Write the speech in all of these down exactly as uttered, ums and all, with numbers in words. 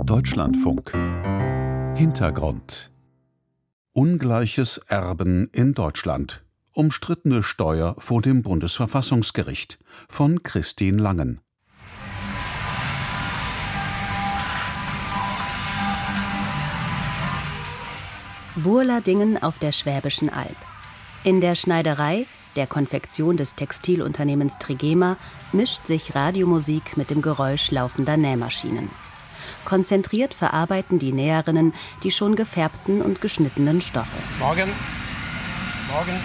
Deutschlandfunk. Hintergrund. Ungleiches Erben in Deutschland. Umstrittene Steuer vor dem Bundesverfassungsgericht von Christine Langen. Burladingen auf der Schwäbischen Alb. In der Schneiderei, der Konfektion des Textilunternehmens Trigema, mischt sich Radiomusik mit dem Geräusch laufender Nähmaschinen. Konzentriert verarbeiten die Näherinnen die schon gefärbten und geschnittenen Stoffe. Morgen. Morgen.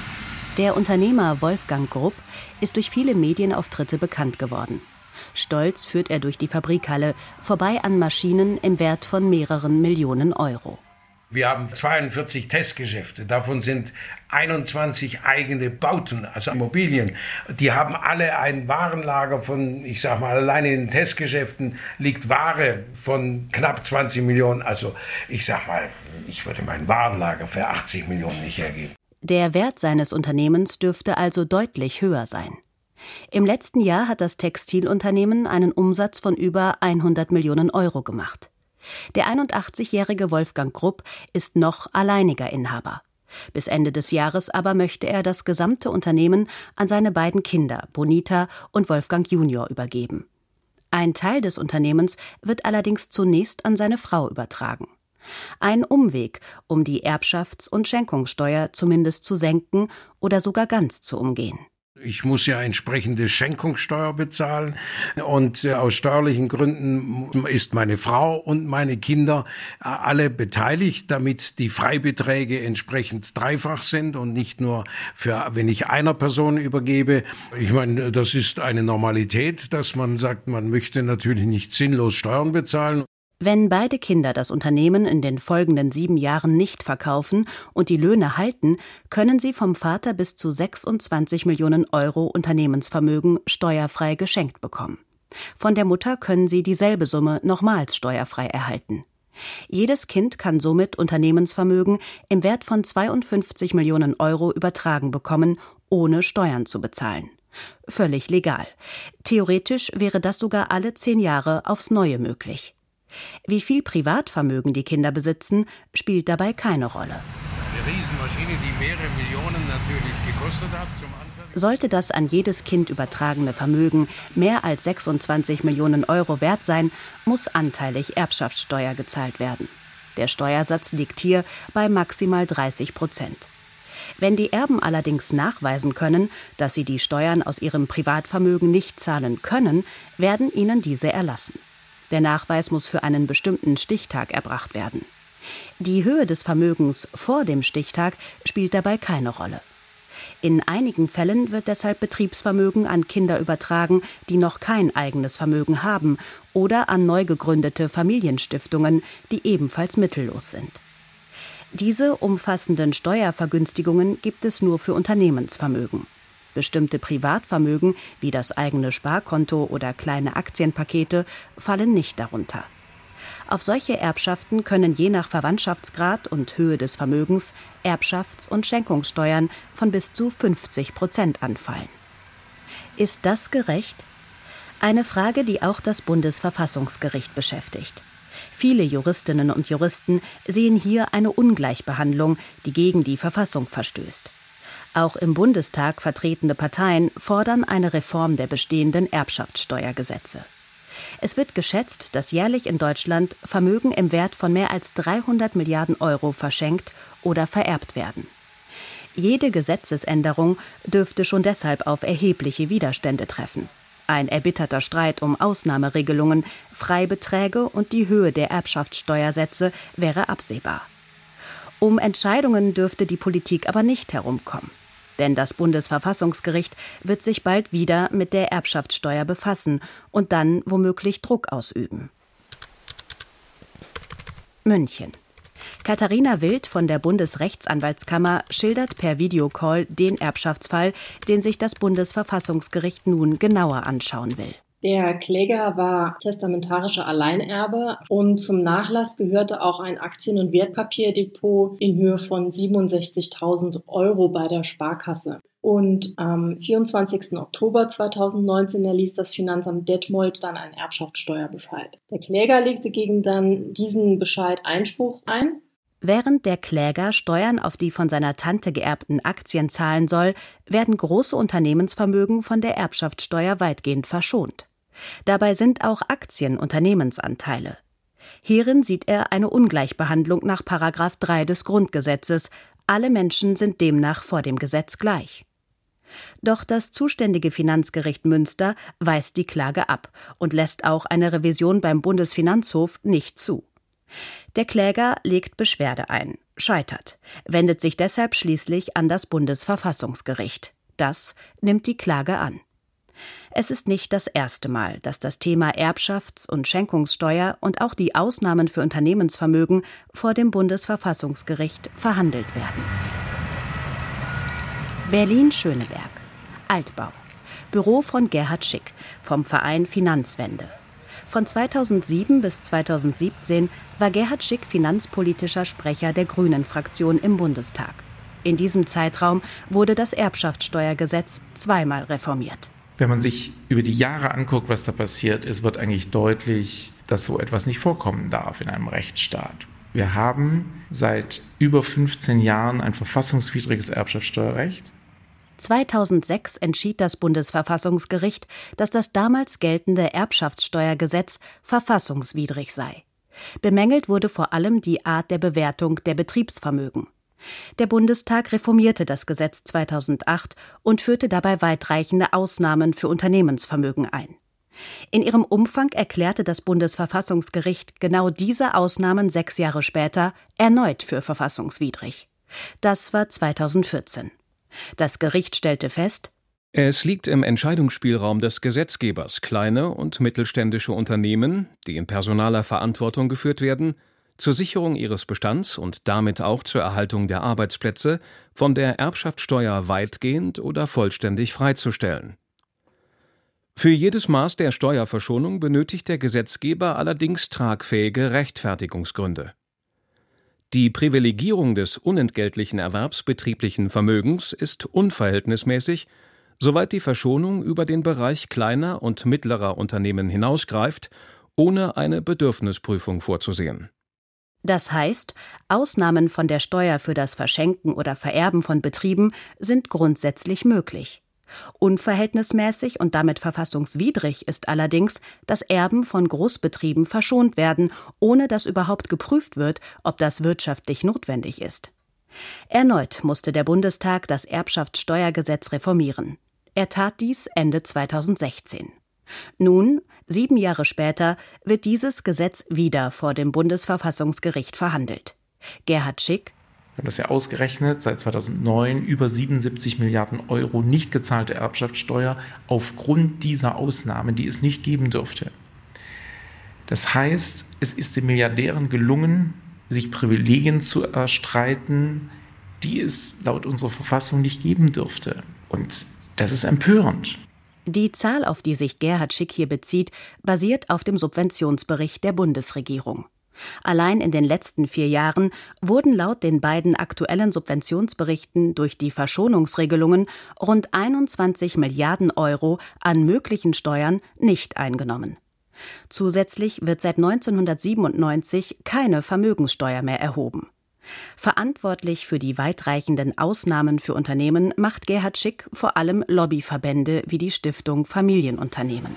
Der Unternehmer Wolfgang Grupp ist durch viele Medienauftritte bekannt geworden. Stolz führt er durch die Fabrikhalle, vorbei an Maschinen im Wert von mehreren Millionen Euro. Wir haben zweiundvierzig Testgeschäfte, davon sind einundzwanzig eigene Bauten, also Immobilien. Die haben alle ein Warenlager von, ich sag mal, alleine in den Testgeschäften liegt Ware von knapp zwanzig Millionen. Also ich sag mal, ich würde mein Warenlager für achtzig Millionen nicht hergeben. Der Wert seines Unternehmens dürfte also deutlich höher sein. Im letzten Jahr hat das Textilunternehmen einen Umsatz von über hundert Millionen Euro gemacht. Der einundachtzigjährige Wolfgang Grupp ist noch alleiniger Inhaber. Bis Ende des Jahres aber möchte er das gesamte Unternehmen an seine beiden Kinder, Bonita und Wolfgang Junior, übergeben. Ein Teil des Unternehmens wird allerdings zunächst an seine Frau übertragen. Ein Umweg, um die Erbschafts- und Schenkungssteuer zumindest zu senken oder sogar ganz zu umgehen. Ich muss ja entsprechende Schenkungssteuer bezahlen und äh, aus steuerlichen Gründen ist meine Frau und meine Kinder äh, alle beteiligt, damit die Freibeträge entsprechend dreifach sind und nicht nur für, wenn ich einer Person übergebe. Ich meine, das ist eine Normalität, dass man sagt, man möchte natürlich nicht sinnlos Steuern bezahlen. Wenn beide Kinder das Unternehmen in den folgenden sieben Jahren nicht verkaufen und die Löhne halten, können sie vom Vater bis zu sechsundzwanzig Millionen Euro Unternehmensvermögen steuerfrei geschenkt bekommen. Von der Mutter können sie dieselbe Summe nochmals steuerfrei erhalten. Jedes Kind kann somit Unternehmensvermögen im Wert von zweiundfünfzig Millionen Euro übertragen bekommen, ohne Steuern zu bezahlen. Völlig legal. Theoretisch wäre das sogar alle zehn Jahre aufs Neue möglich. Wie viel Privatvermögen die Kinder besitzen, spielt dabei keine Rolle. Eine Riesenmaschine, die mehrere Millionen natürlich gekostet hat zum Anfang. Sollte das an jedes Kind übertragene Vermögen mehr als sechsundzwanzig Millionen Euro wert sein, muss anteilig Erbschaftssteuer gezahlt werden. Der Steuersatz liegt hier bei maximal dreißig Prozent. Wenn die Erben allerdings nachweisen können, dass sie die Steuern aus ihrem Privatvermögen nicht zahlen können, werden ihnen diese erlassen. Der Nachweis muss für einen bestimmten Stichtag erbracht werden. Die Höhe des Vermögens vor dem Stichtag spielt dabei keine Rolle. In einigen Fällen wird deshalb Betriebsvermögen an Kinder übertragen, die noch kein eigenes Vermögen haben, oder an neu gegründete Familienstiftungen, die ebenfalls mittellos sind. Diese umfassenden Steuervergünstigungen gibt es nur für Unternehmensvermögen. Bestimmte Privatvermögen, wie das eigene Sparkonto oder kleine Aktienpakete, fallen nicht darunter. Auf solche Erbschaften können je nach Verwandtschaftsgrad und Höhe des Vermögens Erbschafts- und Schenkungssteuern von bis zu fünfzig Prozent anfallen. Ist das gerecht? Eine Frage, die auch das Bundesverfassungsgericht beschäftigt. Viele Juristinnen und Juristen sehen hier eine Ungleichbehandlung, die gegen die Verfassung verstößt. Auch im Bundestag vertretene Parteien fordern eine Reform der bestehenden Erbschaftssteuergesetze. Es wird geschätzt, dass jährlich in Deutschland Vermögen im Wert von mehr als dreihundert Milliarden Euro verschenkt oder vererbt werden. Jede Gesetzesänderung dürfte schon deshalb auf erhebliche Widerstände treffen. Ein erbitterter Streit um Ausnahmeregelungen, Freibeträge und die Höhe der Erbschaftssteuersätze wäre absehbar. Um Entscheidungen dürfte die Politik aber nicht herumkommen. Denn das Bundesverfassungsgericht wird sich bald wieder mit der Erbschaftssteuer befassen und dann womöglich Druck ausüben. München. Katharina Wild von der Bundesrechtsanwaltskammer schildert per Videocall den Erbschaftsfall, den sich das Bundesverfassungsgericht nun genauer anschauen will. Der Kläger war testamentarischer Alleinerbe und zum Nachlass gehörte auch ein Aktien- und Wertpapierdepot in Höhe von siebenundsechzigtausend Euro bei der Sparkasse. Und am vierundzwanzigsten Oktober zweitausendneunzehn erließ das Finanzamt Detmold dann einen Erbschaftssteuerbescheid. Der Kläger legte gegen dann diesen Bescheid Einspruch ein. Während der Kläger Steuern auf die von seiner Tante geerbten Aktien zahlen soll, werden große Unternehmensvermögen von der Erbschaftssteuer weitgehend verschont. Dabei sind auch Aktien Unternehmensanteile. Hierin sieht er eine Ungleichbehandlung nach Paragraph drei des Grundgesetzes. Alle Menschen sind demnach vor dem Gesetz gleich. Doch das zuständige Finanzgericht Münster weist die Klage ab und lässt auch eine Revision beim Bundesfinanzhof nicht zu. Der Kläger legt Beschwerde ein, scheitert, wendet sich deshalb schließlich an das Bundesverfassungsgericht. Das nimmt die Klage an. Es ist nicht das erste Mal, dass das Thema Erbschafts- und Schenkungssteuer und auch die Ausnahmen für Unternehmensvermögen vor dem Bundesverfassungsgericht verhandelt werden. Berlin-Schöneberg. Altbau. Büro von Gerhard Schick vom Verein Finanzwende. Von zweitausendsieben bis zweitausendsiebzehn war Gerhard Schick finanzpolitischer Sprecher der Grünen-Fraktion im Bundestag. In diesem Zeitraum wurde das Erbschaftssteuergesetz zweimal reformiert. Wenn man sich über die Jahre anguckt, was da passiert ist, wird eigentlich deutlich, dass so etwas nicht vorkommen darf in einem Rechtsstaat. Wir haben seit über fünfzehn Jahren ein verfassungswidriges Erbschaftssteuerrecht. zweitausendsechs entschied das Bundesverfassungsgericht, dass das damals geltende Erbschaftssteuergesetz verfassungswidrig sei. Bemängelt wurde vor allem die Art der Bewertung der Betriebsvermögen. Der Bundestag reformierte das Gesetz zweitausendacht und führte dabei weitreichende Ausnahmen für Unternehmensvermögen ein. In ihrem Umfang erklärte das Bundesverfassungsgericht genau diese Ausnahmen sechs Jahre später erneut für verfassungswidrig. Das war zweitausendvierzehn. Das Gericht stellte fest: Es liegt im Entscheidungsspielraum des Gesetzgebers, kleine und mittelständische Unternehmen, die in personaler Verantwortung geführt werden, zur Sicherung ihres Bestands und damit auch zur Erhaltung der Arbeitsplätze von der Erbschaftssteuer weitgehend oder vollständig freizustellen. Für jedes Maß der Steuerverschonung benötigt der Gesetzgeber allerdings tragfähige Rechtfertigungsgründe. Die Privilegierung des unentgeltlichen Erwerbs betrieblichen Vermögens ist unverhältnismäßig, soweit die Verschonung über den Bereich kleiner und mittlerer Unternehmen hinausgreift, ohne eine Bedürfnisprüfung vorzusehen. Das heißt, Ausnahmen von der Steuer für das Verschenken oder Vererben von Betrieben sind grundsätzlich möglich. Unverhältnismäßig und damit verfassungswidrig ist allerdings, dass Erben von Großbetrieben verschont werden, ohne dass überhaupt geprüft wird, ob das wirtschaftlich notwendig ist. Erneut musste der Bundestag das Erbschaftssteuergesetz reformieren. Er tat dies Ende zweitausendsechzehn. Nun, sieben Jahre später, wird dieses Gesetz wieder vor dem Bundesverfassungsgericht verhandelt. Gerhard Schick: Wir haben das ja ausgerechnet, seit zweitausendneun über siebenundsiebzig Milliarden Euro nicht gezahlte Erbschaftssteuer aufgrund dieser Ausnahmen, die es nicht geben dürfte. Das heißt, es ist den Milliardären gelungen, sich Privilegien zu erstreiten, die es laut unserer Verfassung nicht geben dürfte. Und das ist empörend. Die Zahl, auf die sich Gerhard Schick hier bezieht, basiert auf dem Subventionsbericht der Bundesregierung. Allein in den letzten vier Jahren wurden laut den beiden aktuellen Subventionsberichten durch die Verschonungsregelungen rund einundzwanzig Milliarden Euro an möglichen Steuern nicht eingenommen. Zusätzlich wird seit neunzehnhundertsiebenundneunzig keine Vermögenssteuer mehr erhoben. Verantwortlich für die weitreichenden Ausnahmen für Unternehmen macht Gerhard Schick vor allem Lobbyverbände wie die Stiftung Familienunternehmen.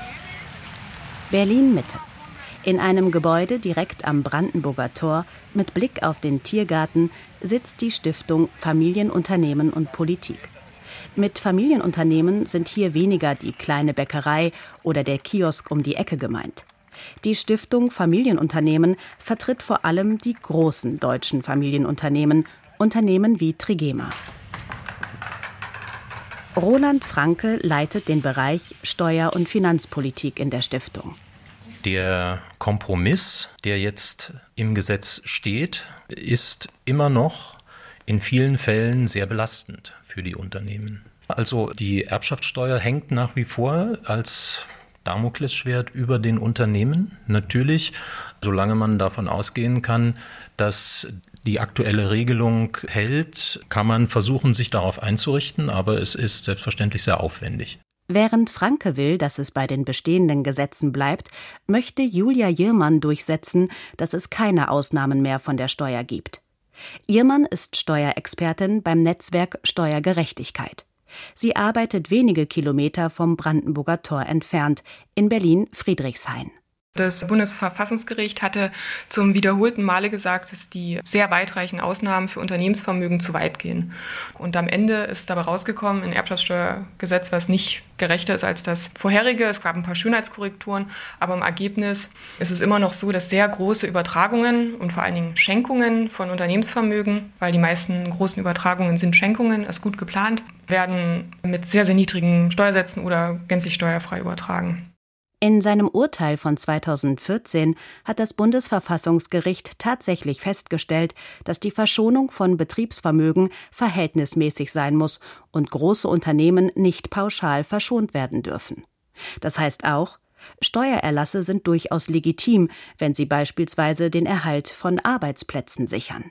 Berlin-Mitte. In einem Gebäude direkt am Brandenburger Tor mit Blick auf den Tiergarten sitzt die Stiftung Familienunternehmen und Politik. Mit Familienunternehmen sind hier weniger die kleine Bäckerei oder der Kiosk um die Ecke gemeint. Die Stiftung Familienunternehmen vertritt vor allem die großen deutschen Familienunternehmen, Unternehmen wie Trigema. Roland Franke leitet den Bereich Steuer- und Finanzpolitik in der Stiftung. Der Kompromiss, der jetzt im Gesetz steht, ist immer noch in vielen Fällen sehr belastend für die Unternehmen. Also die Erbschaftssteuer hängt nach wie vor als Damoklesschwert über den Unternehmen. Natürlich, solange man davon ausgehen kann, dass die aktuelle Regelung hält, kann man versuchen, sich darauf einzurichten, aber es ist selbstverständlich sehr aufwendig. Während Franke will, dass es bei den bestehenden Gesetzen bleibt, möchte Julia Jirmann durchsetzen, dass es keine Ausnahmen mehr von der Steuer gibt. Jirmann ist Steuerexpertin beim Netzwerk Steuergerechtigkeit. Sie arbeitet wenige Kilometer vom Brandenburger Tor entfernt, in Berlin-Friedrichshain. Das Bundesverfassungsgericht hatte zum wiederholten Male gesagt, dass die sehr weitreichenden Ausnahmen für Unternehmensvermögen zu weit gehen. Und am Ende ist dabei rausgekommen, ein Erbschaftssteuergesetz, was nicht gerechter ist als das vorherige. Es gab ein paar Schönheitskorrekturen, aber im Ergebnis ist es immer noch so, dass sehr große Übertragungen und vor allen Dingen Schenkungen von Unternehmensvermögen, weil die meisten großen Übertragungen sind Schenkungen, ist gut geplant, werden mit sehr, sehr niedrigen Steuersätzen oder gänzlich steuerfrei übertragen. In seinem Urteil von zweitausendvierzehn hat das Bundesverfassungsgericht tatsächlich festgestellt, dass die Verschonung von Betriebsvermögen verhältnismäßig sein muss und große Unternehmen nicht pauschal verschont werden dürfen. Das heißt auch, Steuererlasse sind durchaus legitim, wenn sie beispielsweise den Erhalt von Arbeitsplätzen sichern.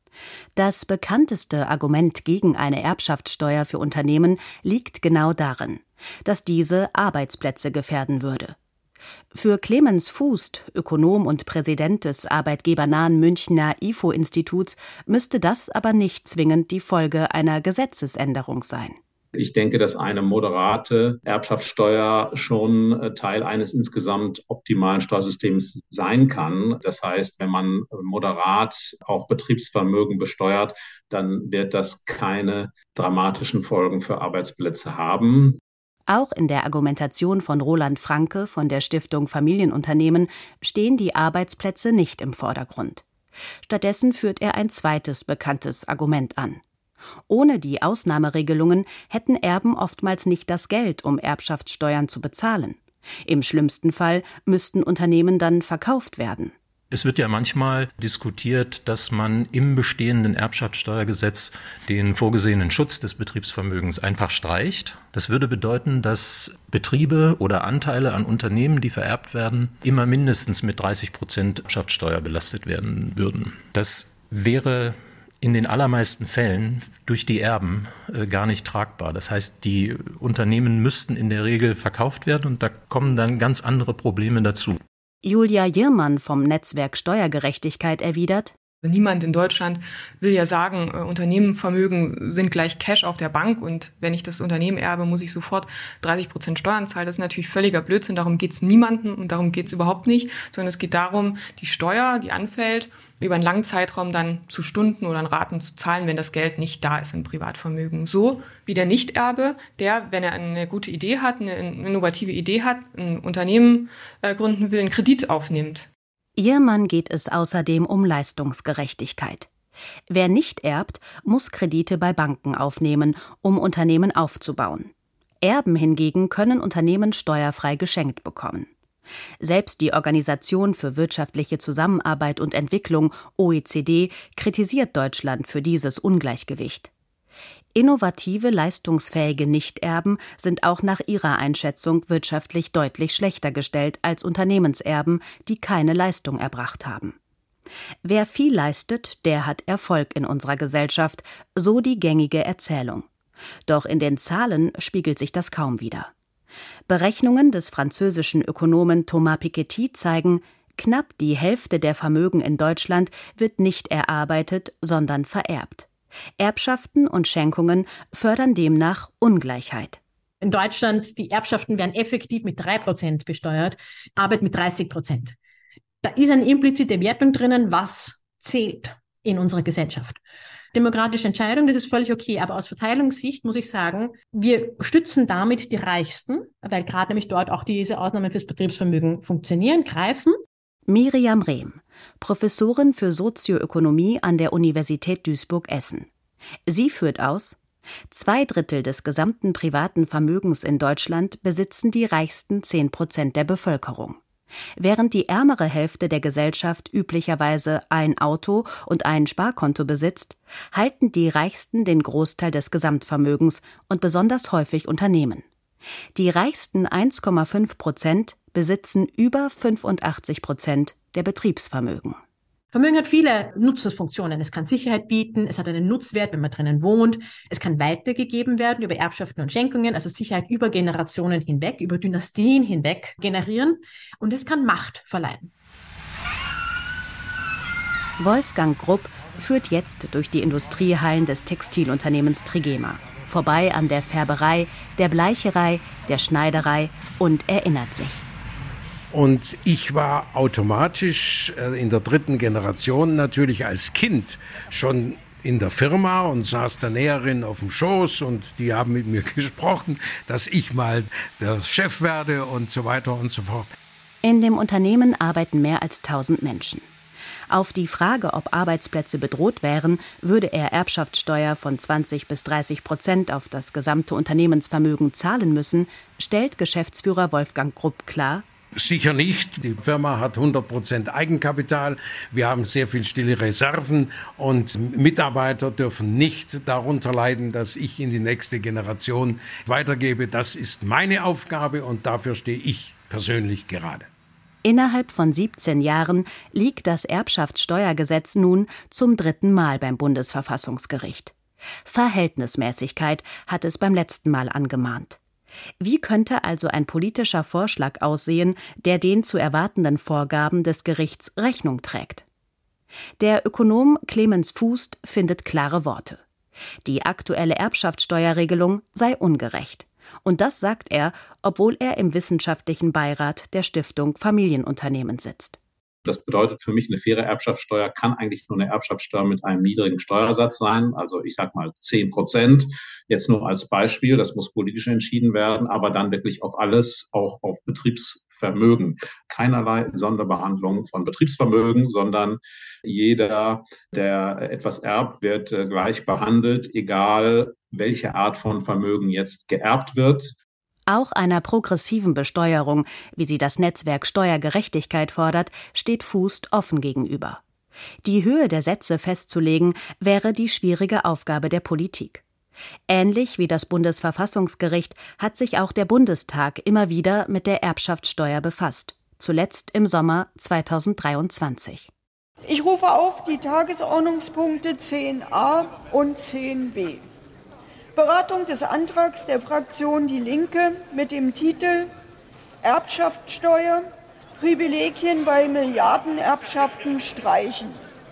Das bekannteste Argument gegen eine Erbschaftssteuer für Unternehmen liegt genau darin, dass diese Arbeitsplätze gefährden würde. Für Clemens Fußt, Ökonom und Präsident des arbeitgebernahen Münchner I F O-Instituts, müsste das aber nicht zwingend die Folge einer Gesetzesänderung sein. Ich denke, dass eine moderate Erbschaftssteuer schon Teil eines insgesamt optimalen Steuersystems sein kann. Das heißt, wenn man moderat auch Betriebsvermögen besteuert, dann wird das keine dramatischen Folgen für Arbeitsplätze haben. Auch in der Argumentation von Roland Franke von der Stiftung Familienunternehmen stehen die Arbeitsplätze nicht im Vordergrund. Stattdessen führt er ein zweites bekanntes Argument an. Ohne die Ausnahmeregelungen hätten Erben oftmals nicht das Geld, um Erbschaftssteuern zu bezahlen. Im schlimmsten Fall müssten Unternehmen dann verkauft werden. Es wird ja manchmal diskutiert, dass man im bestehenden Erbschaftssteuergesetz den vorgesehenen Schutz des Betriebsvermögens einfach streicht. Das würde bedeuten, dass Betriebe oder Anteile an Unternehmen, die vererbt werden, immer mindestens mit dreißig Prozent Erbschaftssteuer belastet werden würden. Das wäre in den allermeisten Fällen durch die Erben äh, gar nicht tragbar. Das heißt, die Unternehmen müssten in der Regel verkauft werden und da kommen dann ganz andere Probleme dazu. Julia Jirmann vom Netzwerk Steuergerechtigkeit erwidert: Niemand in Deutschland will ja sagen, äh, Unternehmenvermögen sind gleich Cash auf der Bank und wenn ich das Unternehmen erbe, muss ich sofort dreißig Prozent Steuern zahlen. Das ist natürlich völliger Blödsinn, darum geht es niemandem und darum geht es überhaupt nicht, sondern es geht darum, die Steuer, die anfällt, über einen langen Zeitraum dann zu Stunden oder in Raten zu zahlen, wenn das Geld nicht da ist im Privatvermögen. So wie der Nichterbe, der, wenn er eine gute Idee hat, eine innovative Idee hat, ein Unternehmen äh, gründen will, einen Kredit aufnimmt. Jirmann geht es außerdem um Leistungsgerechtigkeit. Wer nicht erbt, muss Kredite bei Banken aufnehmen, um Unternehmen aufzubauen. Erben hingegen können Unternehmen steuerfrei geschenkt bekommen. Selbst die Organisation für wirtschaftliche Zusammenarbeit und Entwicklung, O E C D, kritisiert Deutschland für dieses Ungleichgewicht. Innovative, leistungsfähige Nichterben sind auch nach ihrer Einschätzung wirtschaftlich deutlich schlechter gestellt als Unternehmenserben, die keine Leistung erbracht haben. Wer viel leistet, der hat Erfolg in unserer Gesellschaft, so die gängige Erzählung. Doch in den Zahlen spiegelt sich das kaum wider. Berechnungen des französischen Ökonomen Thomas Piketty zeigen, knapp die Hälfte der Vermögen in Deutschland wird nicht erarbeitet, sondern vererbt. Erbschaften und Schenkungen fördern demnach Ungleichheit. In Deutschland, die Erbschaften werden effektiv mit drei Prozent besteuert, Arbeit mit dreißig Prozent. Da ist eine implizite Wertung drinnen, was zählt in unserer Gesellschaft. Demokratische Entscheidung, das ist völlig okay, aber aus Verteilungssicht muss ich sagen, wir stützen damit die Reichsten, weil gerade nämlich dort auch diese Ausnahmen fürs Betriebsvermögen funktionieren, greifen. Miriam Rehm, Professorin für Sozioökonomie an der Universität Duisburg-Essen. Sie führt aus: Zwei Drittel des gesamten privaten Vermögens in Deutschland besitzen die reichsten zehn Prozent der Bevölkerung. Während die ärmere Hälfte der Gesellschaft üblicherweise ein Auto und ein Sparkonto besitzt, halten die Reichsten den Großteil des Gesamtvermögens und besonders häufig Unternehmen. Die reichsten eins Komma fünf Prozent besitzen über fünfundachtzig Prozent der Betriebsvermögen. Vermögen hat viele Nutzungsfunktionen. Es kann Sicherheit bieten, es hat einen Nutzwert, wenn man drinnen wohnt. Es kann weitergegeben werden über Erbschaften und Schenkungen, also Sicherheit über Generationen hinweg, über Dynastien hinweg generieren. Und es kann Macht verleihen. Wolfgang Grupp führt jetzt durch die Industriehallen des Textilunternehmens Trigema. Vorbei an der Färberei, der Bleicherei, der Schneiderei und erinnert sich. Und ich war automatisch in der dritten Generation natürlich als Kind schon in der Firma und saß der Näherin auf dem Schoß und die haben mit mir gesprochen, dass ich mal der Chef werde und so weiter und so fort. In dem Unternehmen arbeiten mehr als tausend Menschen. Auf die Frage, ob Arbeitsplätze bedroht wären, würde er Erbschaftssteuer von zwanzig bis dreißig Prozent auf das gesamte Unternehmensvermögen zahlen müssen, stellt Geschäftsführer Wolfgang Grupp klar: Sicher nicht. Die Firma hat hundert Prozent Eigenkapital. Wir haben sehr viel stille Reserven und Mitarbeiter dürfen nicht darunter leiden, dass ich in die nächste Generation weitergebe. Das ist meine Aufgabe und dafür stehe ich persönlich gerade. Innerhalb von siebzehn Jahren liegt das Erbschaftssteuergesetz nun zum dritten Mal beim Bundesverfassungsgericht. Verhältnismäßigkeit hat es beim letzten Mal angemahnt. Wie könnte also ein politischer Vorschlag aussehen, der den zu erwartenden Vorgaben des Gerichts Rechnung trägt? Der Ökonom Clemens Fußt findet klare Worte. Die aktuelle Erbschaftssteuerregelung sei ungerecht. Und das sagt er, obwohl er im wissenschaftlichen Beirat der Stiftung Familienunternehmen sitzt. Das bedeutet für mich, eine faire Erbschaftssteuer kann eigentlich nur eine Erbschaftssteuer mit einem niedrigen Steuersatz sein. Also ich sag mal zehn Prozent. Jetzt nur als Beispiel, das muss politisch entschieden werden, aber dann wirklich auf alles, auch auf Betriebsvermögen. Keinerlei Sonderbehandlung von Betriebsvermögen, sondern jeder, der etwas erbt, wird gleich behandelt, egal welche Art von Vermögen jetzt geerbt wird. Auch einer progressiven Besteuerung, wie sie das Netzwerk Steuergerechtigkeit fordert, steht Fußt offen gegenüber. Die Höhe der Sätze festzulegen, wäre die schwierige Aufgabe der Politik. Ähnlich wie das Bundesverfassungsgericht hat sich auch der Bundestag immer wieder mit der Erbschaftssteuer befasst, zuletzt im Sommer zweitausenddreiundzwanzig. Ich rufe auf die Tagesordnungspunkte zehn a und zehn b. Beratung des Antrags der Fraktion Die Linke mit dem Titel Erbschaftssteuer, Privilegien bei Milliardenerbschaften streichen,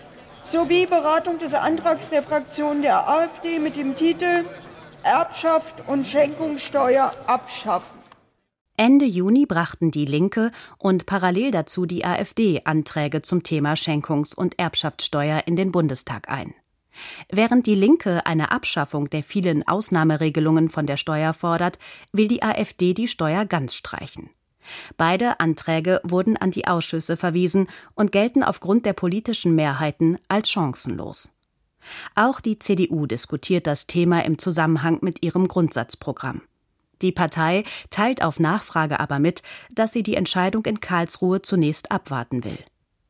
sowie Beratung des Antrags der Fraktion der AfD mit dem Titel Erbschaft und Schenkungssteuer abschaffen. Ende Juni brachten Die Linke und parallel dazu die AfD Anträge zum Thema Schenkungs- und Erbschaftssteuer in den Bundestag ein. Während Die Linke eine Abschaffung der vielen Ausnahmeregelungen von der Steuer fordert, will die AfD die Steuer ganz streichen. Beide Anträge wurden an die Ausschüsse verwiesen und gelten aufgrund der politischen Mehrheiten als chancenlos. Auch die C D U diskutiert das Thema im Zusammenhang mit ihrem Grundsatzprogramm. Die Partei teilt auf Nachfrage aber mit, dass sie die Entscheidung in Karlsruhe zunächst abwarten will.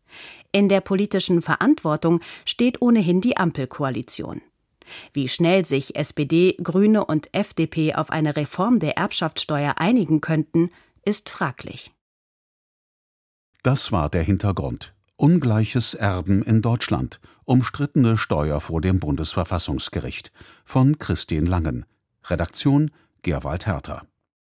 In der politischen Verantwortung steht ohnehin die Ampelkoalition. Wie schnell sich S P D, Grüne und F D P auf eine Reform der Erbschaftssteuer einigen könnten, ist fraglich. Das war der Hintergrund. Ungleiches Erben in Deutschland. Umstrittene Steuer vor dem Bundesverfassungsgericht. Von Christine Langen. Redaktion Gerwald Herter.